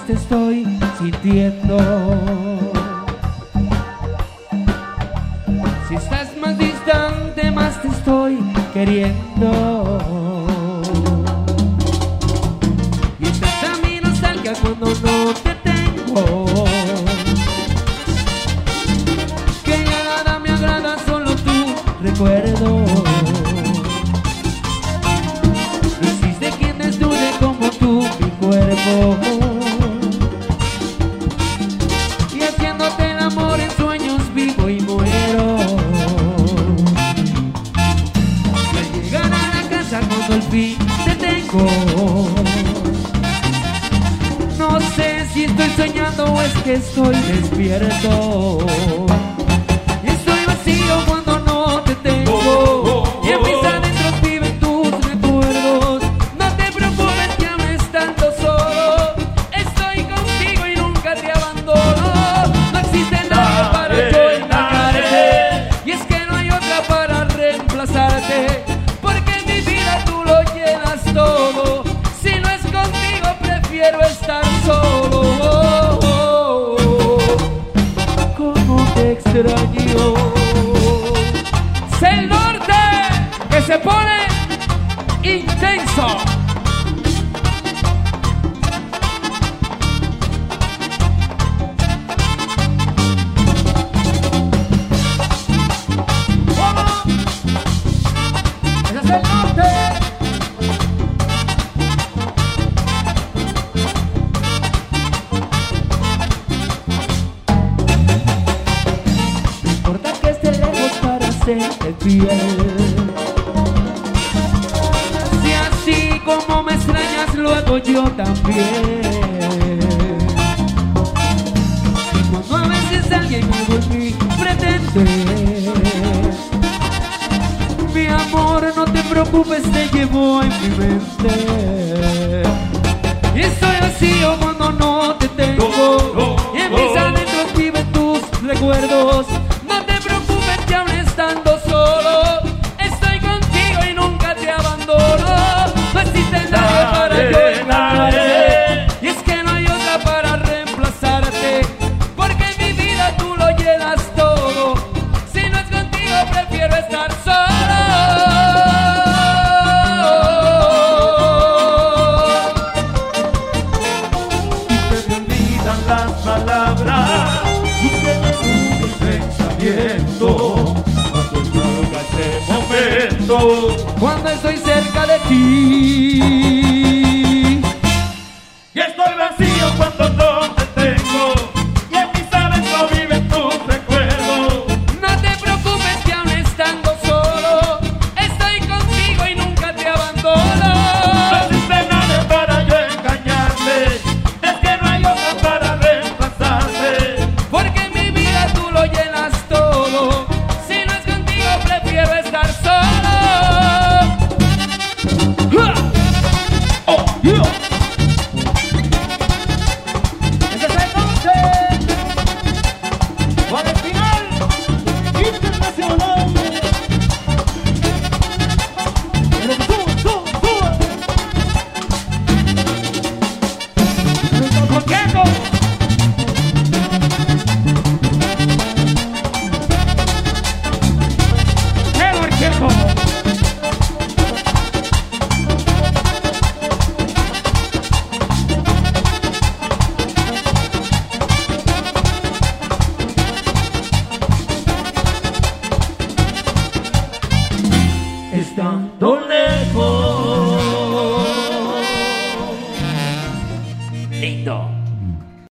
te estoy sintiendo. Si estás más distante, más te estoy queriendo. Y estás a mi nostalgia cuando no te tengo. Que nada me agrada, solo tu recuerdo. No existe quien desnude como tú mi cuerpo. Y haciéndote el amor en sueños vivo y muero. Y al llegar a la casa cuando al fin te tengo, no sé si estoy soñando o es que estoy despierto. Y estoy vacío cuando no te tengo. Y en mis adentros viven tus recuerdos. No te preocupes que aún estando solo estoy contigo y nunca te abandono. No existe nadie para yo engañarte. Y es que no hay otra para reemplazarte. Porque en mi vida tú lo llenas todo. Si no es contigo prefiero estar solo. Cómo te extraño. Es el norte que se pone intenso. ¡Vamos! ¡Ese es el norte! No importa que esté lejos para serte fiel. Si así como me extrañas lo hago yo también. Y cuando a veces alguien me vuelve pretende, mi amor, no te preocupes, te llevo en mi mente. Y estoy vacío cuando no te tengo. Y en mis adentros viven tus recuerdos. No te preocupes que aún estando solo estoy contigo y nunca te abandono. No existe nadie para yo engañarte. Y es que no hay otra para reemplazarte. Porque en mi vida tú lo llenas todo. Si no es contigo prefiero estar solo. Se me olvidan las palabras y se me sube el pensamiento cuando salga ese momento. Cuando estoy cerca de ti. Y estoy vacío cuando no te tengo. Y en mis adentros viven tus recuerdos. No te preocupes que aún estando solo estoy contigo y nunca te abandono. No existe nadie para yo engañarte. Es que no hay otra para reemplazarte. Porque en mi vida tú lo llenas todo. Si no es contigo prefiero estar solo. Oh, yeah. Ese es el norte. Con el final internacional. ¿Por qué no? ¡Qué orquejo! Estando lejos